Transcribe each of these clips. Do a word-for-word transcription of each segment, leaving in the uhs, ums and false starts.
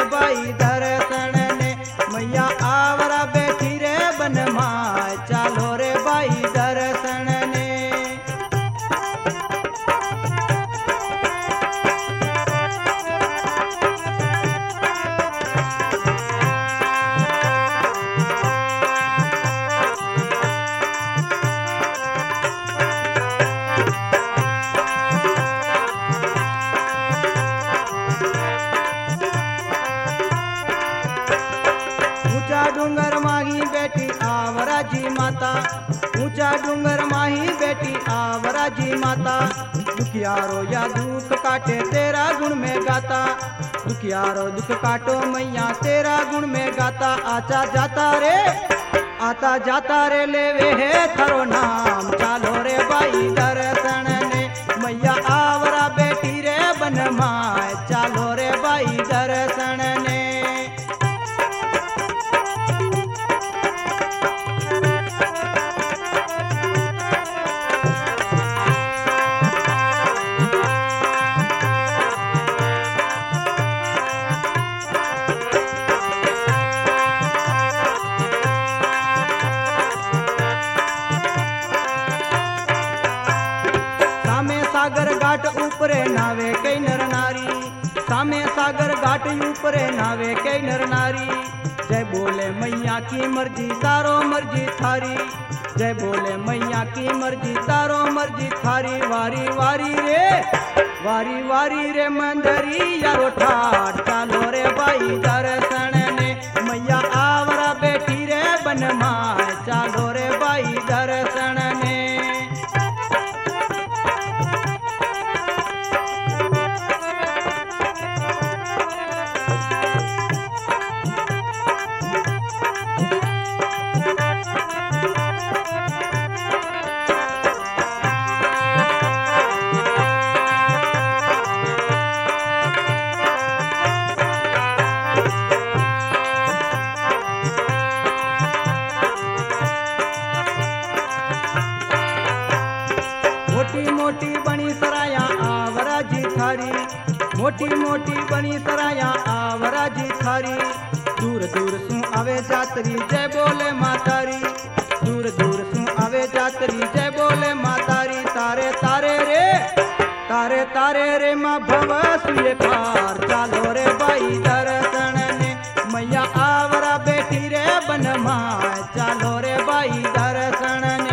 भाई दर्शन ने मैया आवरा बैठी रे बन माय चालो रे भाई दर्शन ने। ऊंचा डूंगर माही बैठी आवरा जी माता ऊंचा डूंगर माही बैठी आवरा जी माता दुखियारो या दुख काटे तेरा गुण में गाता दुखियारो दुख काटो मैया तेरा गुण में गाता आचा जाता रे आता जाता रे लेवे है थारो नाम चालो रे भाई दर्शन ने मैया आवरा बैठी रे बन माय चालो रे भाई दर्शन ने। सागर घाट ऊपरे नावे कई नर नारी सामे सागर घाट ऊपरे नावे कई नर नारी जय बोले मैया की मर्जी तारो मर्जी थारी जय बोले मैया की मर्जी तारो मर्जी थारी वारी वारी रे वारी वारी रे मंदरी यारो ठाट चालो रे भाई दर्शन ने मैया आवरा बैठी रे बन माय चालो रे भाई दर्शन ने। मोटी मोटी बनी सराया आवरा जी थारी मोटी मोटी बनी सराया आवरा जी थारी दूर दूर सु आवे जातरी जय बोले मातारी दूर दूर सु आवे जातरी जय बोले मातारी तारे तारे रे तारे तारे रे माँ भव सुये पार चालो रे भाई दर्शन ने मैया आवरा बैठी रे बन माय चालो रे भाई दर्शन ने।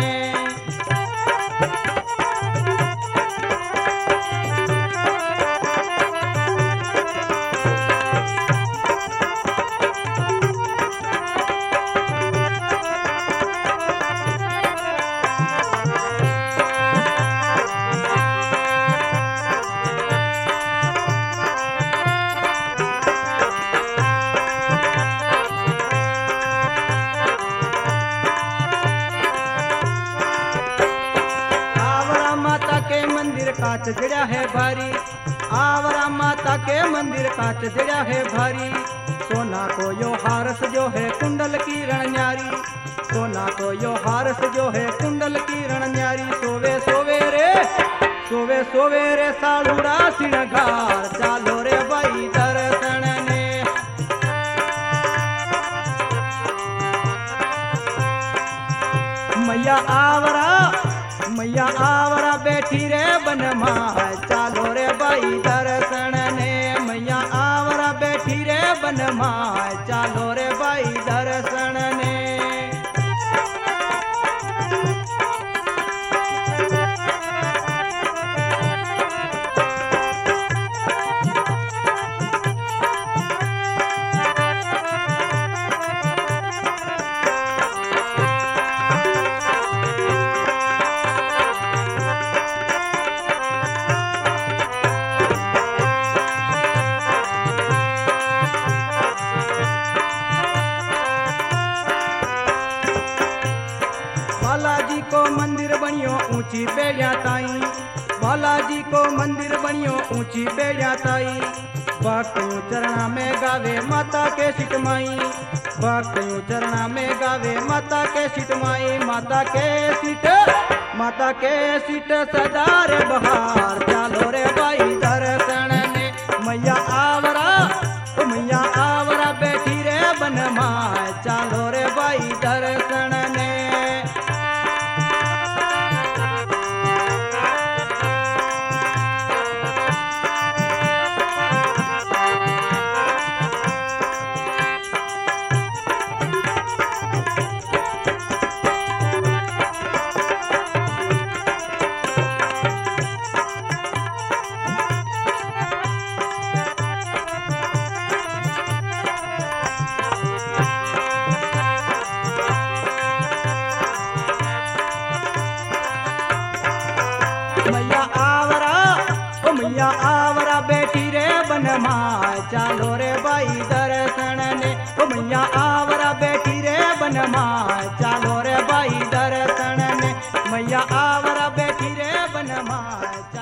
काच जड़ा है भारी आवरा माता के मंदिर काच जड़ा है भारी सोना को यो हारस जो है कुंडल की रणन्यारी सोना को यो हारस जो है कुंडल की रणन्यारी सोवे सोवे रे सोवे सोवे रे सालूड़ा सिणगार चालो रे भाई दर्शन ने। मैया आवरा मैया आवरा बैठी रे बन माय चालो रे भाई दर्शन ने मैया आवरा बैठी रे बन माय चालो रे भाई दर्शन ने। बालाजी को मंदिर बनियो ऊंची बेड़िया ताई बालाजी को मंदिर बनियो ऊंची बेड़िया ताई भक्तों चरणा में गावे माता के सिटमाई भक्तों चरणा में गावे माता के सिटमाई माता के सिट माता के सिट सदा रे बहार चालो रे भाई दर्शन ने मैया आवरा मैया मैया आवरा ओ मैया आवरा बेटी रे बनमाय चालो रे बाई दर्शन ने ओ मैया आवरा बेटी रे बनमाय चालो रे बाई दर्शन ने मैया आवरा बेटी रे बनमाय